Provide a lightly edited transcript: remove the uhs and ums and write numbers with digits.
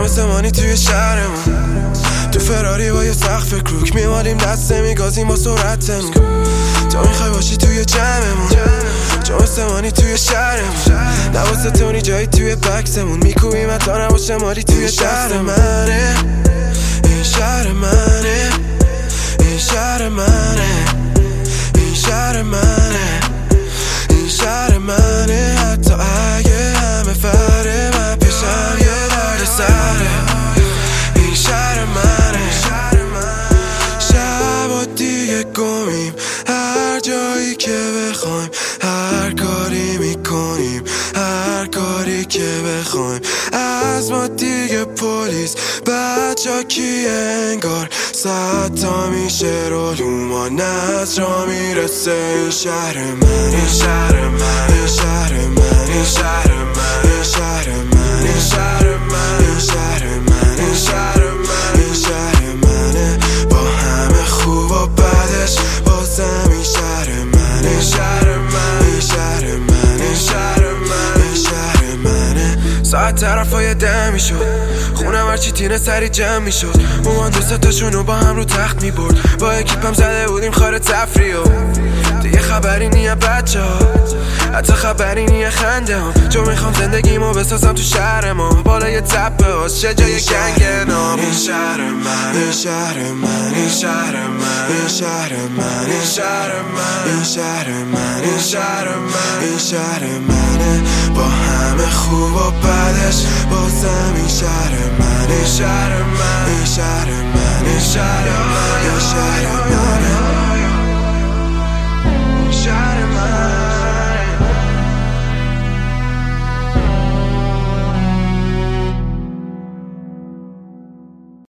مثل مانی توی شهرمون، تو فراری با یه سقف کروک میمالیم دسته میگازیم با سرعتمون. تو میخوای باشی توی جمعمون، چون مثل مانی توی شهرمون. نواسه تونی جایی توی بکسمون، میکوبیم تا نباشه مالی توی شهر منه. این شهر منه، این شهر منه، این شهر منه، این شهر منه. حتی اگه همه فره من پیشم یه درد سره. این شهر منه، شب و دیگه گمیم هر جایی که بخوایم، هر کاری میکنیم هر کاری که بخوایم. از ما دیگه پلیس بچه کیه انگار، 100 تا میشه رولوما نز را میرسه. این شهر من، این شهر من، این شهر من، این شهر من، این شهر من، این شهر من، این شهر من، این شهر من، این شهر منه. با همه خوب و بدش بازم این شهر من، این شهر من، این شهر من، این شهر من، این شهر منه. ساعت طرفای 10 میشد، خونم هرچی تینه سری جمع میشد. مامان 2 تاشونو با هم رو تخت میبرد، با اکیپم زده بودیم خار تفریح و دیگه خبری نیه بچه ها، حتی خبری نیه خنده ها. چون میخوام زندگیمو بسازم تو شهر ما، بالای تپه هاست چه جای گنگ نام. این شهر من، این شهر من، این شهر من، این شهر من، این شهر من، این شهر من، این شهر من، این شهر منه. با همه خوب و بدش بازم این شهر من، این شهر من، این شهر من، این شهر من، این شهر من.